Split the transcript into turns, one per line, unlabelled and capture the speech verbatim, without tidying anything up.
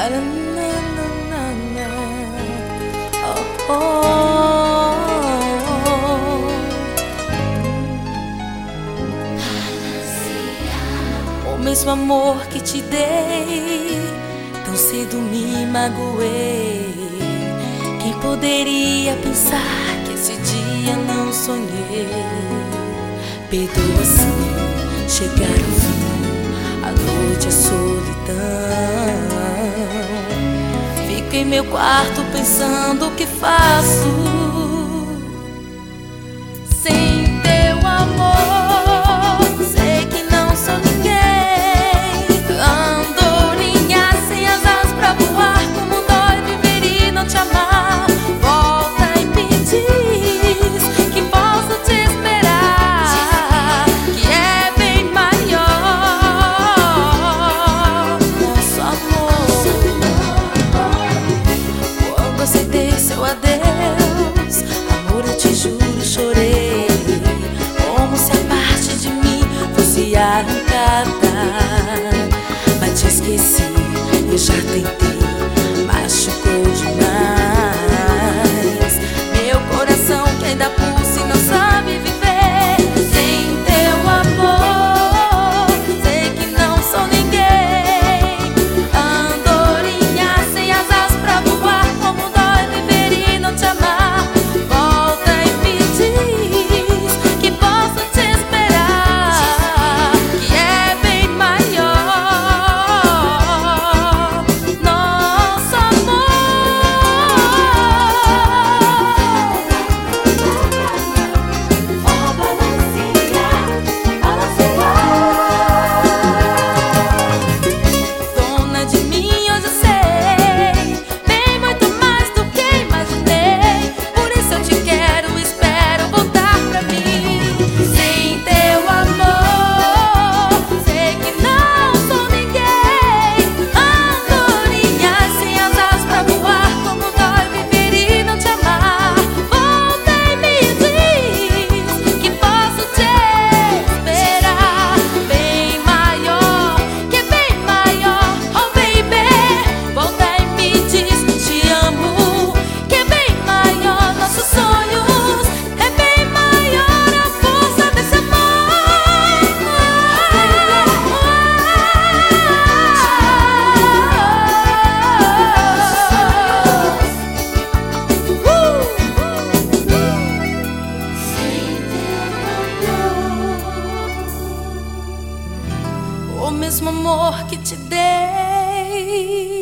Oh, oh. O mesmo amor que te dei, tão cedo me magoei. Quem poderia pensar que esse dia não sonhei? Perdoa sim, chegar ao fim, a noite, a solidão. Fico em meu quarto pensando o que faço sem teu amor. Sei que não sou ninguém, andorinha sem asas pra voar. Como dói viver e não te amar. Volta e me diz que posso te esperar, que é bem maior nosso amor. Quando aceitei seu adeus, amor, eu te juro, chorei, como se a parte de mim fosse arrancada. Mas te esqueci, eu já tentei, machucou demais. Meu coração que ainda pulsa e não sabe viver sem teu amor. Sei que não sou ninguém, andorinha sem asas pra voar. Como dói viver e não te amar. Volta e me diz que posso te esperar, que é bem maior nosso amor. Oh, balancinha, balancinha. Dona de mim hoje eu sei, bem muito mais do que imaginei. Por isso eu te quero, espero voltar pra mim. Sem teu amor, sei que não sou ninguém, andorinha sem asas pra voar. Como dói viver e não te amar. Volta e me diz que posso te esperar, bem maior, que é bem maior. Oh baby, volta e me diz te amo, que é bem maior nossos sonhos. É bem maior a força desse amor. O mesmo amor que te dei,